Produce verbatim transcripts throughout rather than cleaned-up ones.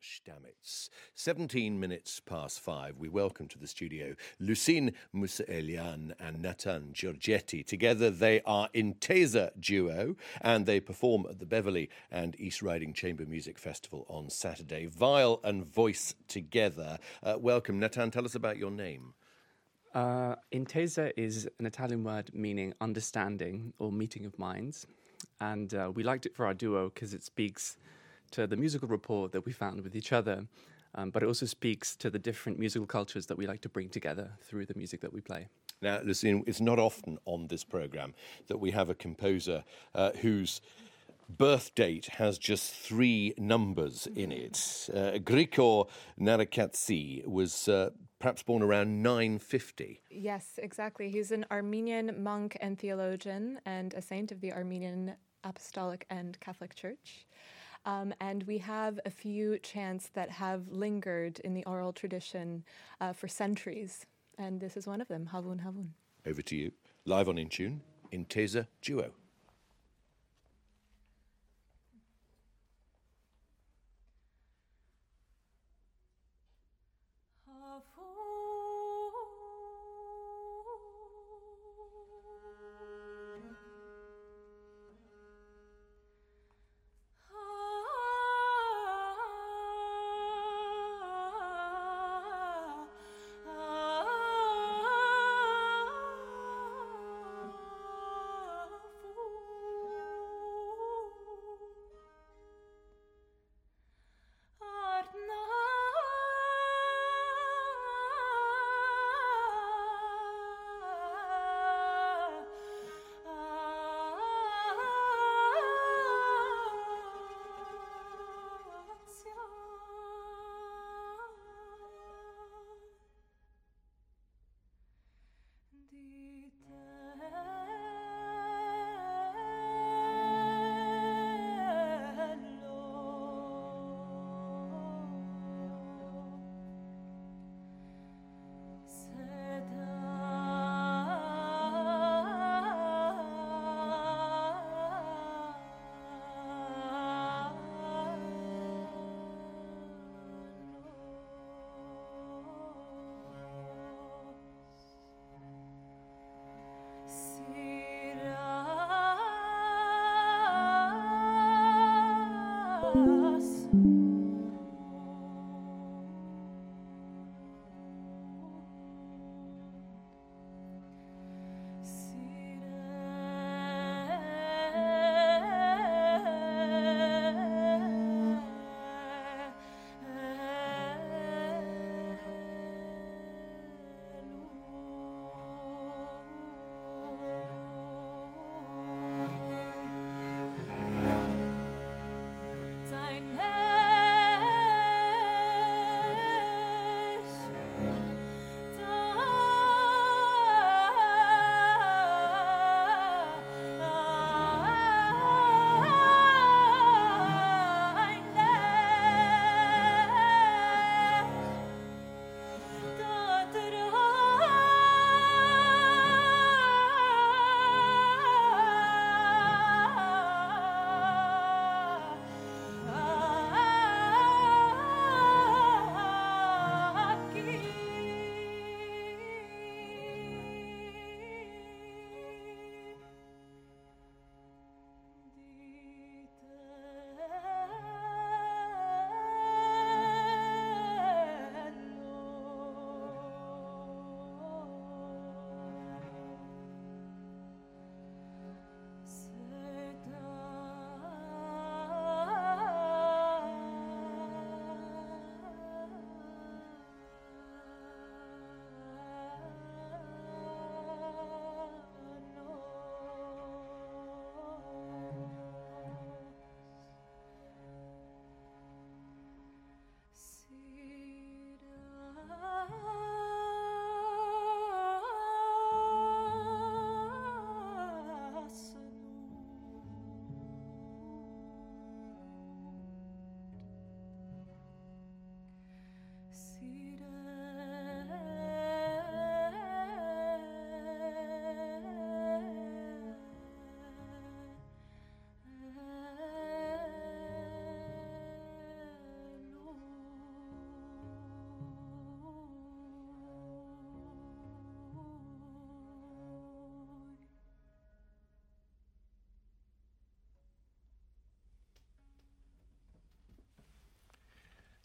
Stamets. seventeen minutes past five. We welcome to the studio Lucine Musaelian and Nathan Giorgetti. Together they are Intesa Duo, and they perform at the Beverley and East Riding Chamber Music Festival on Saturday. Viol and voice together. Uh, welcome. Nathan, tell us about your name. Uh, Intesa is an Italian word meaning understanding or meeting of minds. And uh, we liked it for our duo because it speaks to the musical rapport that we found with each other, um, but it also speaks to the different musical cultures that we like to bring together through the music that we play. Now, Lucine, it's not often on this programme that we have a composer uh, whose birth date has just three numbers in it. Uh, Grigor Narakatsi was uh, perhaps born around nine fifty. Yes, exactly. He's an Armenian monk and theologian and a saint of the Armenian Apostolic and Catholic Church. Um, and we have a few chants that have lingered in the oral tradition uh, for centuries. And this is one of them, Havun Havun. Over to you. Live on In Tune, Intesa Duo.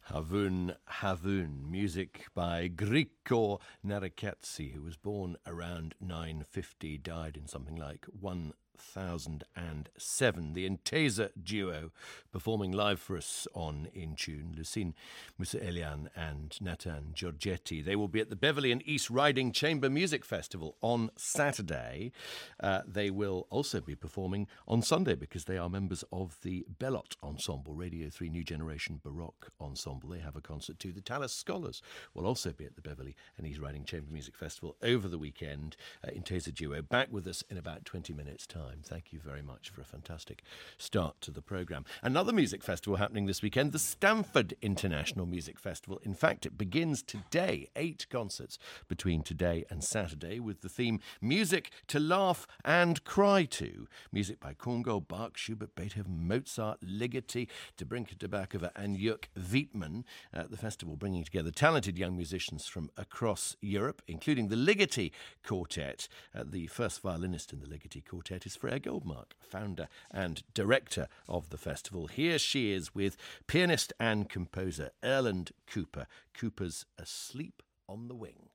Havun Havun, music by Grigor Narakatsi, who was born around nine fifty, died in something like one thousand seven. The Intesa duo performing live for us on In Tune, Lucine Musaelian and Nathan Giorgetti. They will be at the Beverley and East Riding Chamber Music Festival on Saturday. Uh, they will also be performing on Sunday because they are members of the Bellot Ensemble, Radio three New Generation Baroque Ensemble. They have a concert too. The Tallis Scholars will also be at the Beverley and East Riding Chamber Music Festival over the weekend. Uh, Intesa duo back with us in about twenty minutes' time. Thank you very much for a fantastic start to the programme. Another music festival happening this weekend, the Stamford International Music Festival. In fact, it begins today. Eight concerts between today and Saturday with the theme Music to Laugh and Cry To. Music by Korngold, Bach, Schubert, Beethoven, Mozart, Ligeti, Dobrinka Debakova and Jörg Wiedmann. Uh, the festival bringing together talented young musicians from across Europe, including the Ligeti Quartet. Uh, the first violinist in the Ligeti Quartet is Freya Goldmark, founder and director of the festival. Here she is with pianist and composer Erland Cooper. Cooper's Asleep on the Wing.